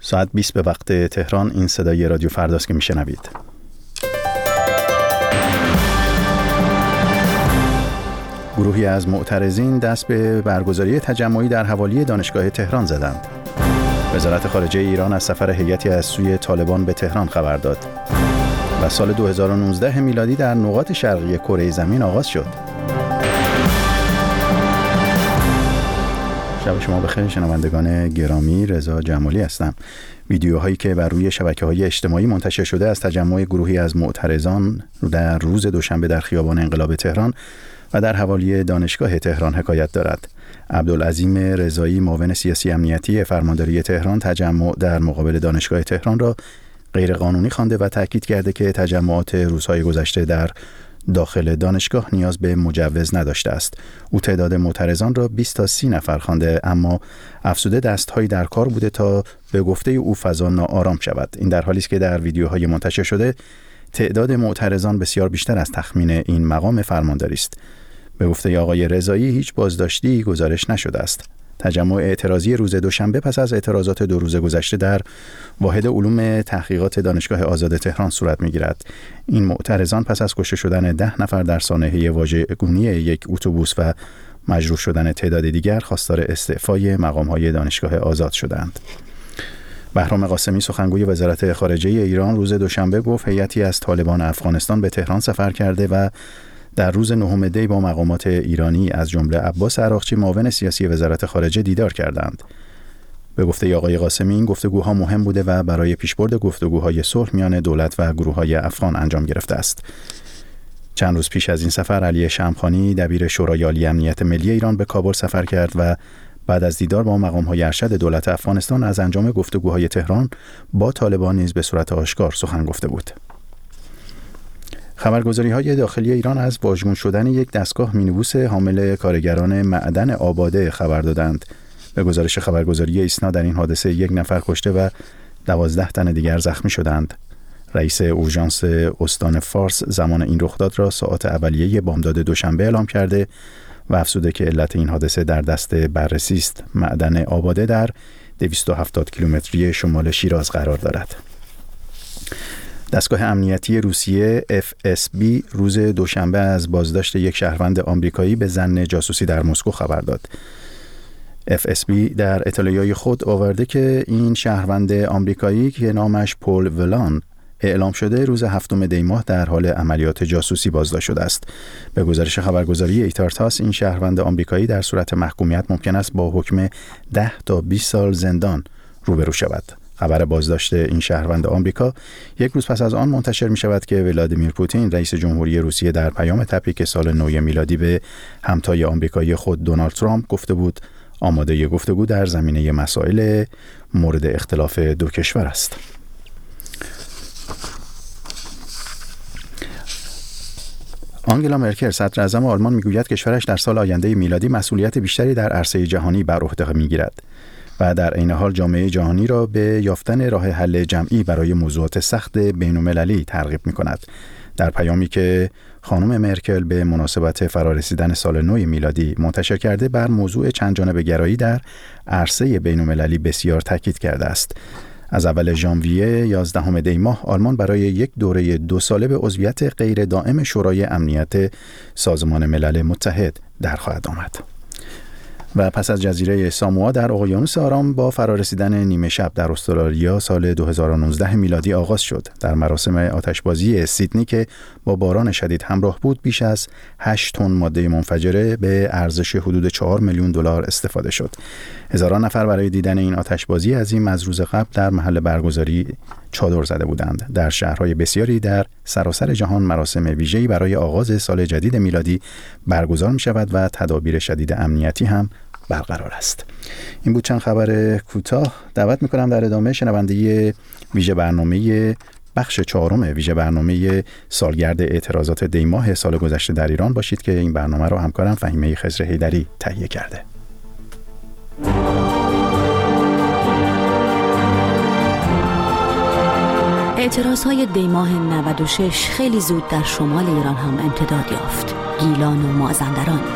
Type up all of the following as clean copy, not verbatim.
ساعت 20 به وقت تهران. این صدای رادیو فرداست که میشنوید. گروهی از معترضین دست به برگزاری تجمعی در حوالی دانشگاه تهران زدند. وزارت خارجه ایران از سفر هیئتی از سوی طالبان به تهران خبر داد. و سال 2019 میلادی در نقاط شرقی کره زمین آغاز شد. شب شما بخیر شنوندگان گرامی، رضا جمالی هستم. ویدیوهایی که بر روی شبکه‌های اجتماعی منتشر شده از تجمع گروهی از معترضان در روز دوشنبه در خیابان انقلاب تهران و در حوالی دانشگاه تهران حکایت دارد. عبدالعظیم رضایی، معاون سیاسی امنیتی فرمانداری تهران، تجمع در مقابل دانشگاه تهران را غیر قانونی خوانده و تاکید کرده که تجمعات روزهای گذشته در داخل دانشگاه نیاز به مجوز نداشته است. او تعداد معترضان را 20 تا 30 نفر خوانده، اما افزوده دست‌هایی در کار بوده تا به گفته او فضا ناآرام شود. این در حالی است که در ویدیوهای منتشر شده تعداد معترضان بسیار بیشتر از تخمین این مقام فرمانداری است. به گفته آقای رضایی هیچ بازداشتی گزارش نشده است. تجمع اعتراضی روز دوشنبه پس از اعتراضات 2 روز گذشته در واحد علوم تحقیقات دانشگاه آزاد تهران صورت می‌گیرد. این معترضان پس از کشته شدن 10 نفر در سانحه واژگونی یک اتوبوس و مجروح شدن تعداد دیگر خواستار استعفای مقام‌های دانشگاه آزاد شدند. بهرام قاسمی، سخنگوی وزارت خارجه ایران، روز دوشنبه گفت هیئتی از طالبان افغانستان به تهران سفر کرده و در روز 9 دی با مقامات ایرانی از جمله عباس عراقچی، معاون سیاسی وزارت خارجه، دیدار کردند. به گفته آقای قاسمی این گفتگوها مهم بوده و برای پیشبرد گفتگوهای صلح میان دولت و گروه‌های افغان انجام گرفته است. چند روز پیش از این سفر علی شمخانی، دبیر شورای عالی امنیت ملی ایران، به کابل سفر کرد و بعد از دیدار با مقام‌های ارشد دولت افغانستان از انجام گفتگوهای تهران با طالبان نیز به صورت آشکار سخن گفته بود. خبرگزاری‌های داخلی ایران از واژگون شدن یک دستگاه مینیبوس حامل کارگران معدن آباده خبر دادند. به گزارش خبرگزاری ایسنا در این حادثه 1 نفر کشته و 12 تن دیگر زخمی شدند. رئیس اورژانس استان فارس زمان این رخداد را ساعات اولیه بامداد دوشنبه اعلام کرده و افزوده که علت این حادثه در دست بررسی است. معدن آباده در 270 کیلومتری شمال شیراز قرار دارد. دستگاه امنیتی روسیه FSB روز دوشنبه از بازداشت یک شهروند آمریکایی به ظن جاسوسی در مسکو خبر داد. FSB در اطلاعیه خود آورده که این شهروند آمریکایی که نامش پول ولان اعلام شده روز 7 دی ماه در حال عملیات جاسوسی بازداشت شده است. به گزارش خبرگزاری ایتارتاس این شهروند آمریکایی در صورت محکومیت ممکن است با حکم 10 تا 20 سال زندان روبرو شود. خبر بازداشت این شهروند آمریکا 1 روز پس از آن منتشر می شود که ولادیمیر پوتین رئیس جمهوری روسیه در پیام تبریک سال نو میلادی به همتای آمریکایی خود دونالد ترامپ گفته بود آماده گفتگو در زمینه مسائل مورد اختلاف دو کشور است. آنگلا مرکل، صدر اعظم آلمان، میگوید کشورش در سال آینده میلادی مسئولیت بیشتری در عرصه جهانی بر عهده میگیرد و در عین حال جامعه جهانی را به یافتن راه حل جمعی برای موضوعات سخت بین‌المللی ترغیب می‌کند. در پیامی که خانم مرکل به مناسبت فرارسیدن سال نو میلادی منتشر کرده بر موضوع چندجانبه گرایی در عرصه بین‌المللی بسیار تاکید کرده است. از اول ژانویه 11 دی ماه آلمان برای یک دوره 2 ساله به عضویت غیر دائم شورای امنیت سازمان ملل متحد در خواهد آمد. و پس از جزیره ساموا در اقیانوس آرام با فرارسیدن نیمه شب در استرالیا سال 2019 میلادی آغاز شد. در مراسم آتشبازی سیدنی که با باران شدید همراه بود بیش از 8 تن ماده منفجره به ارزش حدود 4 میلیون دلار استفاده شد. هزاران نفر برای دیدن این آتشبازی عظیم از روز قبل در محل برگزاری چادر زده بودند. در شهرهای بسیاری در سراسر جهان مراسم ویژه‌ای برای آغاز سال جدید میلادی برگزار می شود و تدابیر شدید امنیتی هم برقرار است. این بود چند خبر کوتاه. دعوت می کنم در ادامه شنونده ویژه برنامه بخش 4 ویژه برنامه سالگرد اعتراضات دی ماه سال گذشته در ایران باشید که این برنامه رو همکارم فهیمه خضر حیدری تهیه کرده. اعتراضهای دی ماه 96 خیلی زود در شمال ایران هم امتداد یافت. گیلان و مازندران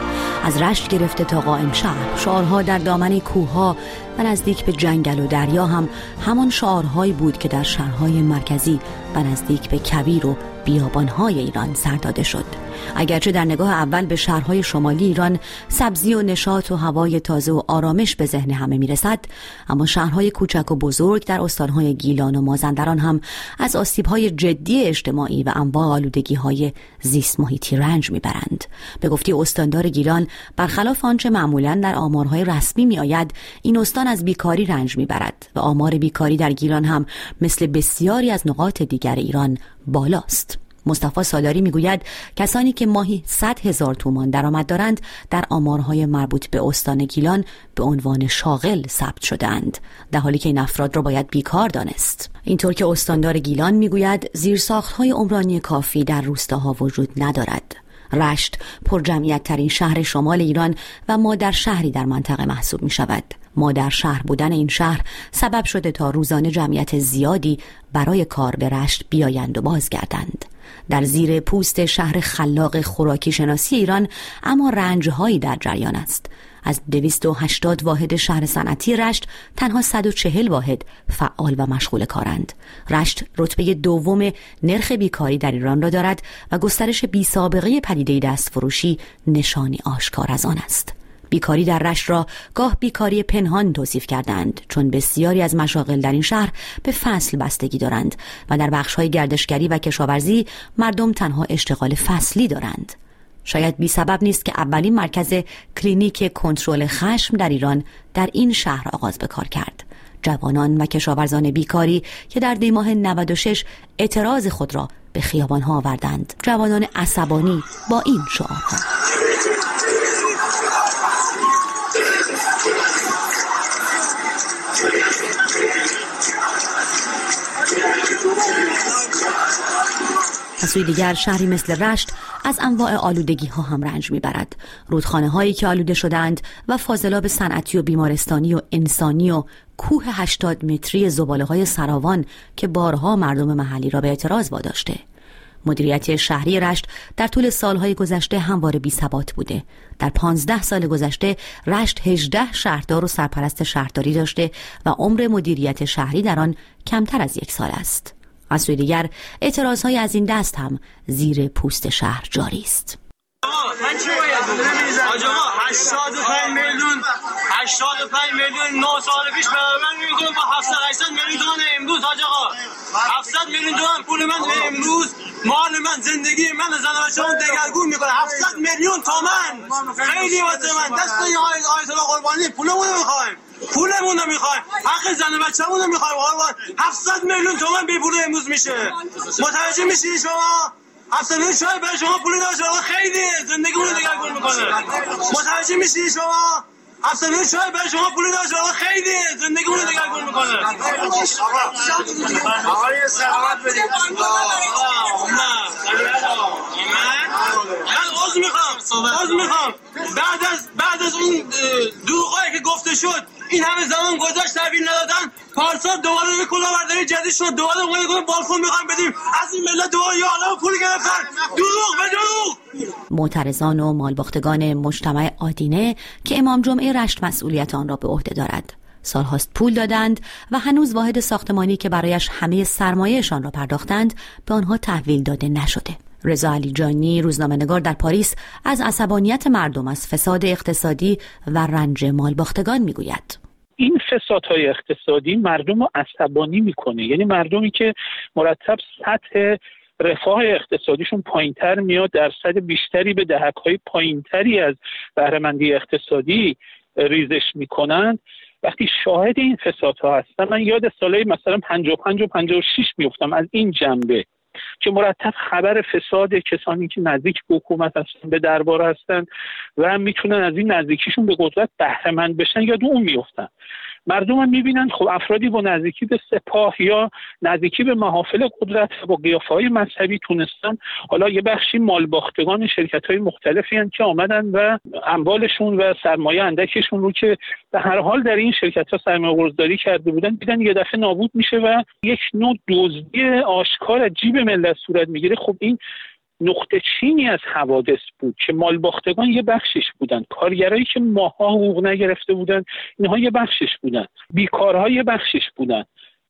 از رشت گرفته تا قائم شهر، شعارها در دامن کوهها و نزدیک به جنگل و دریا هم همان شعارهایی بود که در شهرهای مرکزی و نزدیک به کویر و بیابانهای ایران سر داده شد. اگرچه در نگاه اول به شهرهای شمالی ایران سبزی و نشاط و هوای تازه و آرامش به ذهن همه میرسد، اما شهرهای کوچک و بزرگ در استانهای گیلان و مازندران هم از آسیب‌های جدی اجتماعی و انواع آلودگی‌های زیست محیطی رنج میبرند. به گفته استاندار گیلان، برخلاف آنچه معمولاً در آمارهای رسمی میآید، این استان از بیکاری رنج میبرد و آمار بیکاری در گیلان هم مثل بسیاری از نقاط دیگر ایران بالاست. مصطفی سالاری میگوید کسانی که ماهی 100,000 تومان درآمد دارند در آمارهای مربوط به استان گیلان به عنوان شاغل ثبت شده‌اند، در حالی که این افراد را باید بیکار دانست. اینطور که استاندار گیلان میگوید زیرساخت‌های عمرانی کافی در روستاها وجود ندارد. رشت پر جمعیت ترین شهر شمال ایران و مادر شهری در منطقه محسوب می شود. مادر شهر بودن این شهر سبب شده تا روزانه جمعیت زیادی برای کار به رشت بیایند و بازگردند. در زیر پوست شهر خلاق خوراکی شناسی ایران اما رنج‌هایی در جریان است. از 280 واحد شهر صنعتی رشت تنها 140 واحد فعال و مشغول کارند. رشت رتبه دوم نرخ بیکاری در ایران را دارد و گسترش بی‌سابقه پدیده دستفروشی نشانی آشکار از آن است. بیکاری در رشت را گاه بیکاری پنهان توصیف کردند، چون بسیاری از مشاغل در این شهر به فصل بستگی دارند و در بخش‌های گردشگری و کشاورزی مردم تنها اشتغال فصلی دارند. شاید بی سبب نیست که اولین مرکز کلینیک کنترل خشم در ایران در این شهر آغاز به کار کرد. جوانان و کشاورزان بیکاری که در دیماه 96 اعتراض خود را به خیابان‌ها آوردند. جوانان عصبانی با این شعارها. از سوی دیگر شهری مثل رشت از انواع آلودگی ها هم رنج میبرد. رودخانه هایی که آلوده شدند و فاضلاب صنعتی و بیمارستانی و انسانی و کوه 80 متری زباله های سراوان که بارها مردم محلی را به اعتراض واداشته. مدیریت شهری رشت در طول سالهای گذشته همواره بی‌ثبات بوده. در 15 سال گذشته رشت 18 شهردار و سرپرست شهرداری داشته و عمر مدیریت شهری در آن کمتر از 1 سال است. از سوی دیگر اعتراضهای از این دست هم زیر پوست شهر جاری است. من چی باید بکنم؟ آجا 85 میلیون 9 سال پیش برابر میکنم با 700 میلیون تومان امروز. آجا 700 میلیون تومان پول من امروز مال من زندگی من زن و بچه‌ام دگرگون میکنه. 700 میلیون تومان خیلی واسه من. دست آیت الله قربانی پولمون میخوایم، پولمون رو میخوایم، حق زن و بچه‌مون رو میخوایم. 700 میلیون تومان بی پول امروز میشه. متوجه میشی شما؟ 700 میلیون شاید برای شما پولی داشته خیلی زندگیمون رو دگرگون میکنه. متوجه میشی شما؟ 700 میلیون شاید برای شما پولی داشته خیلی زندگیمون رو دگرگون میکنه. آقای سلامت بدید. من عذر میخوام بعد از اون دروغایی که گفته شد این همه زمان گذشت تحویل ندادن، پارسال دوباره یه کلاهبرداری جدید شد، دوباره اومدن بالکن میخوایم بدیم از این ملت، دوباره یه عالمه پول گرفتن. دروغ به دروغ. معترضان و مالباختگان مجتمع آدینه که امام جمعه رشت مسئولیت آن را به عهده دارد سالهاست پول دادند و هنوز واحد ساختمانی که برایش همه سرمایه‌شان را پرداختند به آنها تحویل داده نشده. رضا علیجانی روزنامه‌نگار در پاریس از عصبانیت مردم از فساد اقتصادی و رنج مالباختگان میگوید. این فسادهای اقتصادی مردم رو عصبانی میکنه، یعنی مردمی که مرتب سطح رفاه اقتصادیشون پایینتر میاد، درصد بیشتری به دهک‌های پایینتری از بهره‌مندی اقتصادی ریزش میکنند. وقتی شاهد این فسادها هستم، من یاد سالهای مثلا 55 و 56 میفتم از این جنبه که مرتب خبر فساد کسانی که نزدیک به حکومت هستن، به دربار هستن و میتونن از این نزدیکیشون به قدرت بهره مند بشن، یاد اون میفتن. مردم هم میبینن خب افرادی با نزدیکی به سپاه یا نزدیکی به محافل قدرت با قیافه‌های مذهبی تونستن، حالا یه بخشی مالباختگان شرکت‌های مختلفی هستن که آمدن و اموالشون و سرمایه اندکشون رو که به هر حال در این شرکت‌ها سرمایه‌گذاری کرده بودن دیدن یه دفعه نابود میشه و یک نوع دزدی آشکار از جیب ملت صورت میگیره. خب این نقطه چینی از حوادث بود که مالباختگان یه بخشش بودن، کارگرایی که ماها حقوق نگرفته بودن اینها یه بخشش بودن، بیکارها یه بخشش بودن،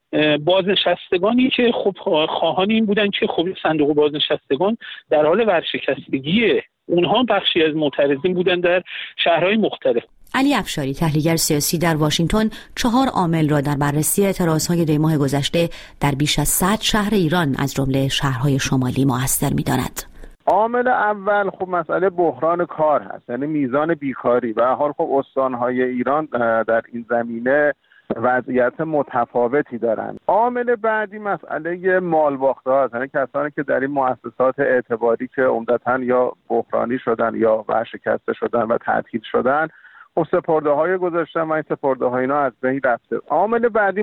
بازنشستگانی که خب خواهان این بودن که خب صندوق بازنشستگان در حال ورشکستگیه، اونها بخشی از معترضین بودن در شهرهای مختلف. علی افشاری، تحلیلگر سیاسی در واشنگتن، 4 عامل را در بررسی اعتراضهای دی ماه گذشته در بیش از 100 شهر ایران از جمله شهرهای شمالی مؤثر می‌داند. عامل اول خب مسئله بحران کار هست، یعنی میزان بیکاری. به هر حال خب استان‌های ایران در این زمینه وضعیت متفاوتی دارند. عامل بعدی مسئله مالباخت‌ها هست، یعنی کسانی که در این مؤسسات اعتباری که عمدتاً یا بحرانی شدن یا ورشکسته شدن و تعطیل شدن، خب سپرده‌های گذاشتن و این سپرده‌ها اینا از بین رفته. عامل بعدی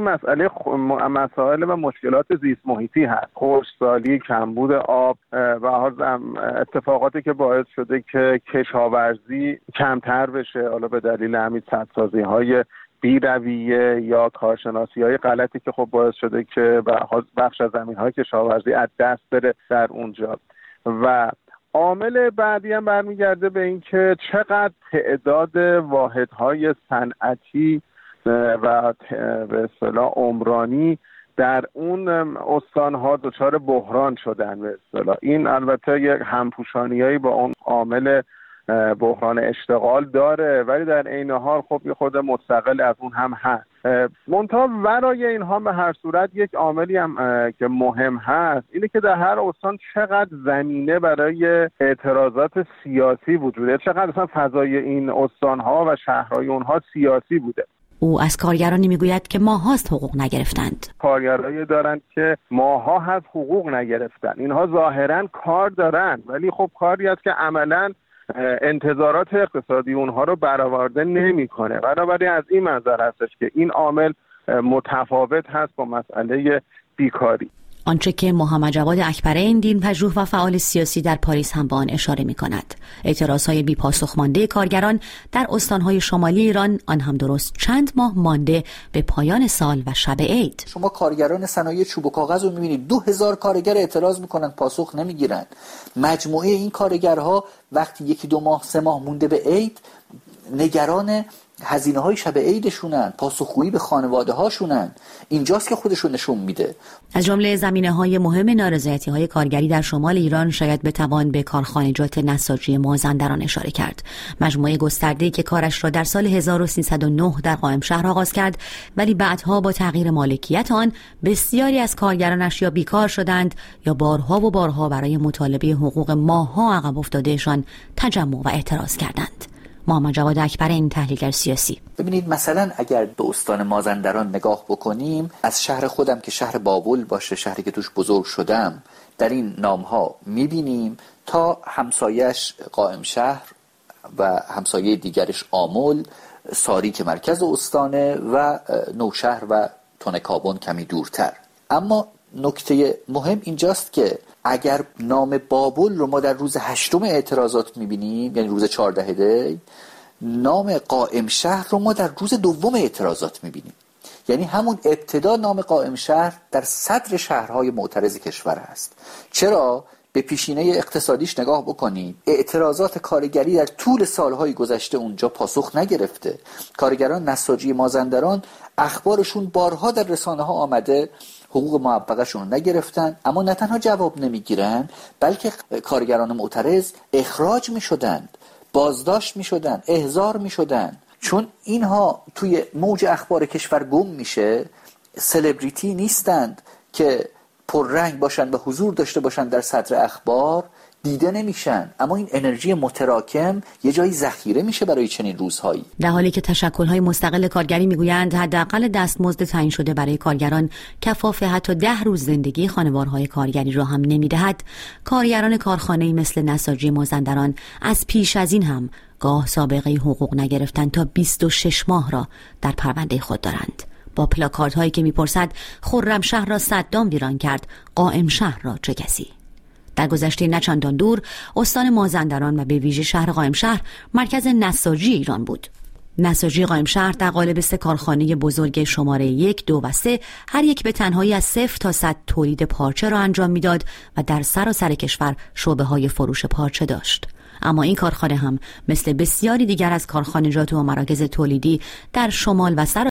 مسائل و مشکلات زیست محیطی هست، خشکسالی، کمبود آب و اتفاقاتی که باعث شده که کشاورزی کمتر بشه، حالا به دلیل همین سدسازی‌های بی‌رویه یا کارشناسی‌های غلطی که خب باعث شده که بخش از زمین‌های کشاورزی از دست بره در اونجا. و عامل بعدی هم برمیگرده به اینکه چقدر تعداد واحدهای صنعتی و به اصطلاح عمرانی در اون استان‌ها دچار بحران شدن. به اصطلاح این البته یک همپوشانیایی با اون عامل بحران اشتغال داره، ولی در عین حال خب یه خود مستقل از اون هم هست. منتها ورای اینها به هر صورت یک عاملی هم که مهم هست اینه که در هر استان چقدر زمینه برای اعتراضات سیاسی وجود داره، چقدر اصلا فضای این استان‌ها و شهرهای اونها سیاسی بوده. او از کارگرانی میگوید که ماهاست حقوق نگرفتند. کارگرایی دارند که ماها هست حقوق نگرفتن. اینها ظاهرا کار دارن ولی خب کاری است که عملاً انتظارات اقتصادی اونها رو برآورده نمی‌کنه. بنابراین از این منظر هستش که این عامل متفاوت هست با مسئله بیکاری. آنچه که محمد جواد اکبرین، دین‌پژوه و فعال سیاسی در پاریس هم به آن اشاره می‌کند. اعتراضهای بی‌پاسخ مانده کارگران در استان‌های شمالی ایران، آن هم درست چند ماه مانده به پایان سال و شب عید. شما کارگران صنایع چوب و کاغذ رو می‌بینید 2000 کارگر اعتراض می‌کنن، پاسخ نمی‌گیرن. مجموعه این کارگرها وقتی 1-2 ماه 3 ماه مونده به عید نگران هزینه‌های شب عیدشونن، پاسخگویی به خانواده‌هاشونن. اینجاست که خودشون نشون میده. از جمله زمینه‌های مهم نارضایتی‌های کارگری در شمال ایران شاید بتوان به کارخانجات نساجی مازندران اشاره کرد. مجموعه گسترده‌ای که کارش را در سال 1309 در قائمشهر آغاز کرد، ولی بعدها با تغییر مالکیت آن بسیاری از کارگرانش یا بیکار شدند یا بارها و بارها برای مطالبه حقوق ماه‌ها عقب افتادهشان تجمع و اعتراض کردند. محمد جواد اکبرین، تحلیلگر سیاسی. ببینید مثلا اگر به استان مازندران نگاه بکنیم، از شهر خودم که شهر بابل باشه، شهری که توش بزرگ شدم، در این نام‌ها می‌بینیم تا همسایش قائمشهر و همسایه دیگرش آمل، ساری که مرکز استانه و نوشهر و تنکابن کمی دورتر. اما نکته مهم اینجاست که اگر نام بابل رو ما در روز 8 اعتراضات میبینیم، یعنی روز 14 دی، نام قائم شهر رو ما در روز 2 اعتراضات میبینیم. یعنی همون ابتدا نام قائم شهر در صدر شهرهای معترض کشور هست. چرا؟ به پیشینه اقتصادیش نگاه بکنید. اعتراضات کارگری در طول سالهای گذشته اونجا پاسخ نگرفته. کارگران نساجی مازندران اخبارشون بارها در رسانه ها آمده، حقوق معوقشون رو نگرفتن، اما نه تنها جواب نمیگیرن بلکه کارگران معترض اخراج میشدند، بازداشت میشدند، احضار میشدند، چون اینها توی موج اخبار کشور گم میشه، سلبریتی نیستند که پررنگ باشن و حضور داشته باشن در صدر اخبار، دیده نمیشن، اما این انرژی متراکم یه جایی ذخیره میشه برای چنین روزهایی. در حالی که تشکل‌های مستقل کارگری میگویند حداقل دستمزد تعیین شده برای کارگران کفاف حتی 10 روز زندگی خانوارهای کارگری را هم نمیدهد، کارگران کارخانه‌ای مثل نساجی مازندران از پیش از این هم گاه سابقه حقوق نگرفتن تا 26 ماه را در پرونده خود دارند. با پلاکاردهایی که میپرسد خرمشهر را صدام ویران کرد، قائم شهر را چه کسی؟ در گذشته نچندان دور استان مازندران و به ویژه شهر قائمشهر مرکز نساجی ایران بود. نساجی قائمشهر در قالب 3 کارخانه بزرگ شماره 1، 2 و 3 هر یک به تنهایی از 0 تا 100 تولید پارچه را انجام میداد و در سراسر کشور شعبه‌های فروش پارچه داشت. اما این کارخانه هم مثل بسیاری دیگر از کارخانجات و مراکز تولیدی در شمال و